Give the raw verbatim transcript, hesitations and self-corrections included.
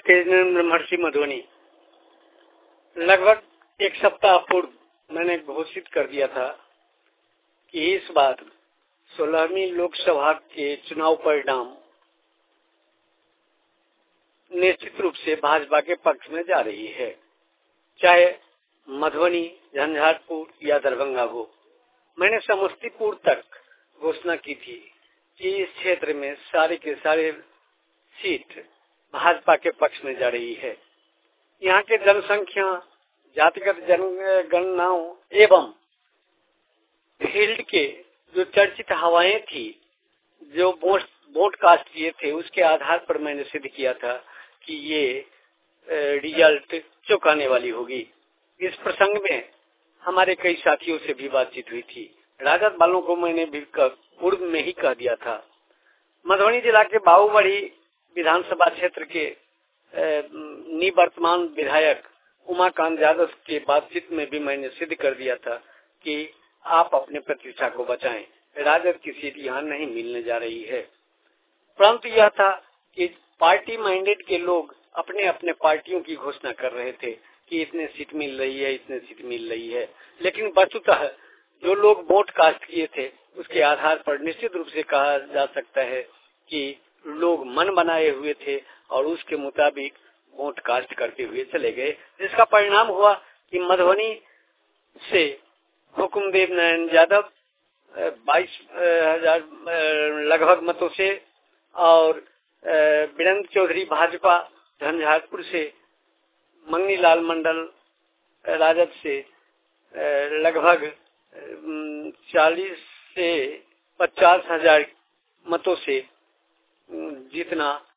तेजेंद्र महर्षि मधुबनी। लगभग एक सप्ताह पूर्व मैंने घोषित कर दिया था कि इस बार सोलहवीं लोकसभा के चुनाव परिणाम निश्चित रूप से भाजपा के पक्ष में जा रही है, चाहे मधुबनी, झंझारपुर या दरभंगा हो। मैंने समस्तीपुर तक घोषणा की थी कि इस क्षेत्र में सारे के सारे सीट भाजपा के पक्ष में जा रही है। यहाँ के जनसंख्या, जातिगत जनगणनाओं एवं फील्ड के जो चर्चित हवाएं थी, जो वोट वोट कास्ट किए थे, उसके आधार पर मैंने सिद्ध किया था कि ये रिजल्ट चौंकाने वाली होगी। इस प्रसंग में हमारे कई साथियों से भी बातचीत हुई थी। राजद वालों को मैंने भी पूर्व में ही कह दिया था। मधुबनी जिला के बाबूबड़ी विधानसभा क्षेत्र के निवर्तमान विधायक उमाकांत यादव के बातचीत में भी मैंने सिद्ध कर दिया था कि आप अपने प्रतिष्ठा को बचाएं, राजद की सीट यहाँ नहीं मिलने जा रही है। परंतु यह था कि पार्टी माइंडेड के लोग अपने अपने पार्टियों की घोषणा कर रहे थे कि इतने सीट मिल रही है, इतने सीट मिल रही है, लेकिन वस्तुतः जो लोग वोट कास्ट किए थे उसके आधार पर निश्चित रूप से कहा जा सकता है कि लोग मन बनाए हुए थे और उसके मुताबिक वोट कास्ट करते हुए चले गए, जिसका परिणाम हुआ कि मधुबनी से हुकुमदेव नारायण यादव बाईस हजार लगभग मतों से और वीरेंद्र चौधरी भाजपा झंझारपुर से, मंगनीलाल मंडल राजद से लगभग चालीस से पचास हजार मतों से जीतना